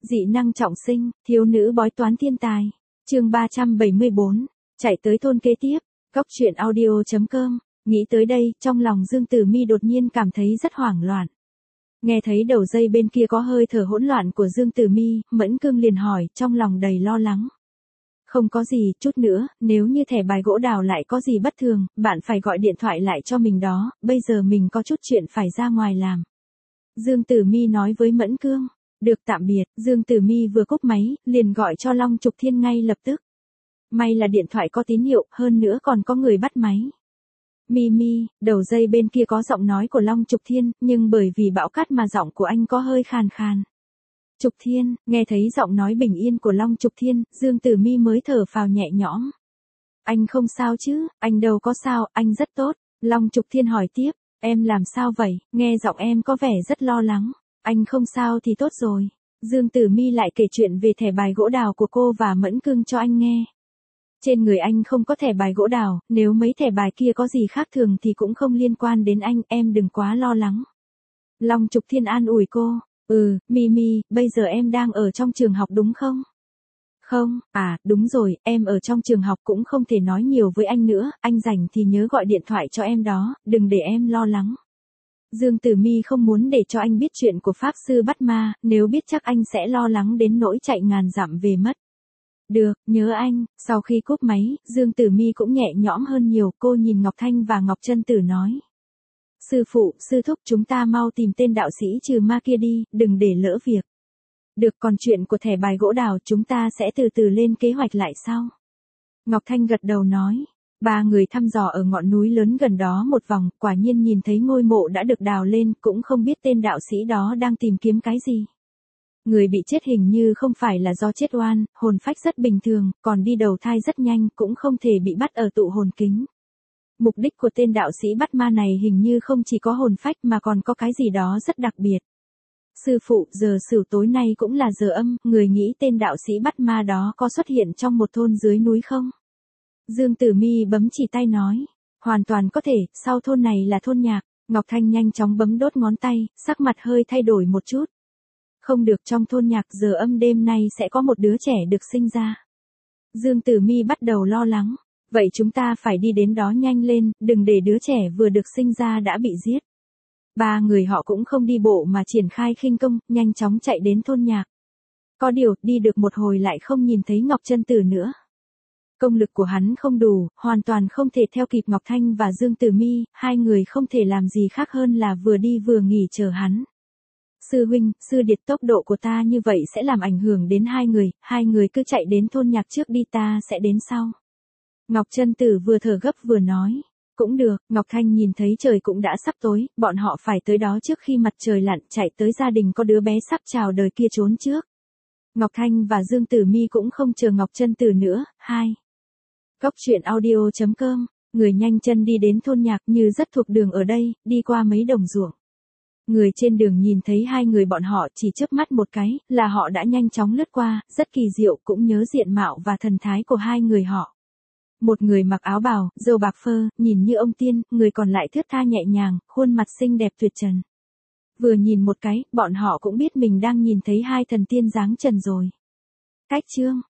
Dị năng trọng sinh, thiếu nữ bói toán thiên tài. Chương 374, chạy tới thôn kế tiếp. Góc truyện audio.com. Nghĩ tới đây, trong lòng Dương Tử Mi đột nhiên cảm thấy rất hoảng loạn. Nghe thấy đầu dây bên kia có hơi thở hỗn loạn của Dương Tử Mi, Mẫn Cương liền hỏi, trong lòng đầy lo lắng. Không có gì, chút nữa, nếu như thẻ bài gỗ đào lại có gì bất thường, bạn phải gọi điện thoại lại cho mình đó, bây giờ mình có chút chuyện phải ra ngoài làm. Dương Tử Mi nói với Mẫn Cương. Được, tạm biệt. Dương Tử Mi vừa cúp máy, liền gọi cho Long Trục Thiên ngay lập tức. May là điện thoại có tín hiệu, hơn nữa còn có người bắt máy. Mi, đầu dây bên kia có giọng nói của Long Trục Thiên, nhưng bởi vì bão cát mà giọng của anh có hơi khàn khàn. Trục Thiên, nghe thấy giọng nói bình yên của Long Trục Thiên, Dương Tử Mi mới thở phào nhẹ nhõm. Anh không sao chứ? Anh đâu có sao, anh rất tốt. Long Trục Thiên hỏi tiếp, em làm sao vậy? Nghe giọng em có vẻ rất lo lắng. Anh không sao thì tốt rồi. Dương Tử Mi lại kể chuyện về thẻ bài gỗ đào của cô và Mẫn Cương cho anh nghe. Trên người anh không có thẻ bài gỗ đào, nếu mấy thẻ bài kia có gì khác thường thì cũng không liên quan đến anh, em đừng quá lo lắng. Long Trục Thiên an ủi cô. Mi, bây giờ em đang ở trong trường học đúng không? Không, đúng rồi, em ở trong trường học cũng không thể nói nhiều với anh nữa, anh rảnh thì nhớ gọi điện thoại cho em đó, đừng để em lo lắng. Dương Tử Mi không muốn để cho anh biết chuyện của Pháp Sư bắt ma, nếu biết chắc anh sẽ lo lắng đến nỗi chạy ngàn dặm về mất. Được, nhớ anh. Sau khi cúp máy, Dương Tử Mi cũng nhẹ nhõm hơn nhiều, cô nhìn Ngọc Thanh và Ngọc Chân Tử nói. Sư phụ, sư thúc, chúng ta mau tìm tên đạo sĩ trừ ma kia đi, đừng để lỡ việc. Được, còn chuyện của thẻ bài gỗ đào chúng ta sẽ từ từ lên kế hoạch lại sau. Ngọc Thanh gật đầu nói. Ba người thăm dò ở ngọn núi lớn gần đó một vòng, quả nhiên nhìn thấy ngôi mộ đã được đào lên, cũng không biết tên đạo sĩ đó đang tìm kiếm cái gì. Người bị chết hình như không phải là do chết oan, hồn phách rất bình thường, còn đi đầu thai rất nhanh, cũng không thể bị bắt ở tụ hồn kính. Mục đích của tên đạo sĩ bắt ma này hình như không chỉ có hồn phách mà còn có cái gì đó rất đặc biệt. Sư phụ, giờ sửu tối nay cũng là giờ âm, người nghĩ tên đạo sĩ bắt ma đó có xuất hiện trong một thôn dưới núi không? Dương Tử Mi bấm chỉ tay nói. Hoàn toàn có thể, sau thôn này là thôn nhạc. Ngọc Thanh nhanh chóng bấm đốt ngón tay, sắc mặt hơi thay đổi một chút. Không được, trong thôn nhạc giờ âm đêm nay sẽ có một đứa trẻ được sinh ra. Dương Tử Mi bắt đầu lo lắng. Vậy chúng ta phải đi đến đó nhanh lên, đừng để đứa trẻ vừa được sinh ra đã bị giết. Ba người họ cũng không đi bộ mà triển khai khinh công, nhanh chóng chạy đến thôn nhạc. Có điều, đi được một hồi lại không nhìn thấy Ngọc Chân Tử nữa. Công lực của hắn không đủ, hoàn toàn không thể theo kịp Ngọc Thanh và Dương Tử Mi, hai người không thể làm gì khác hơn là vừa đi vừa nghỉ chờ hắn. Sư huynh, sư điệt, tốc độ của ta như vậy sẽ làm ảnh hưởng đến hai người cứ chạy đến thôn nhạc trước đi, ta sẽ đến sau. Ngọc Chân Tử vừa thở gấp vừa nói. Cũng được, Ngọc Thanh nhìn thấy trời cũng đã sắp tối, bọn họ phải tới đó trước khi mặt trời lặn, chạy tới gia đình có đứa bé sắp chào đời kia trốn trước. Ngọc Thanh và Dương Tử Mi cũng không chờ Ngọc Chân Tử nữa. Góc truyện audio.com. Người nhanh chân đi đến thôn nhạc như rất thuộc đường ở đây, đi qua mấy đồng ruộng. Người trên đường nhìn thấy hai người bọn họ chỉ chớp mắt một cái, là họ đã nhanh chóng lướt qua, rất kỳ diệu, cũng nhớ diện mạo và thần thái của hai người họ. Một người mặc áo bào, râu bạc phơ, nhìn như ông tiên, người còn lại thướt tha nhẹ nhàng, khuôn mặt xinh đẹp tuyệt trần. Vừa nhìn một cái, bọn họ cũng biết mình đang nhìn thấy hai thần tiên dáng trần rồi. Cách chương.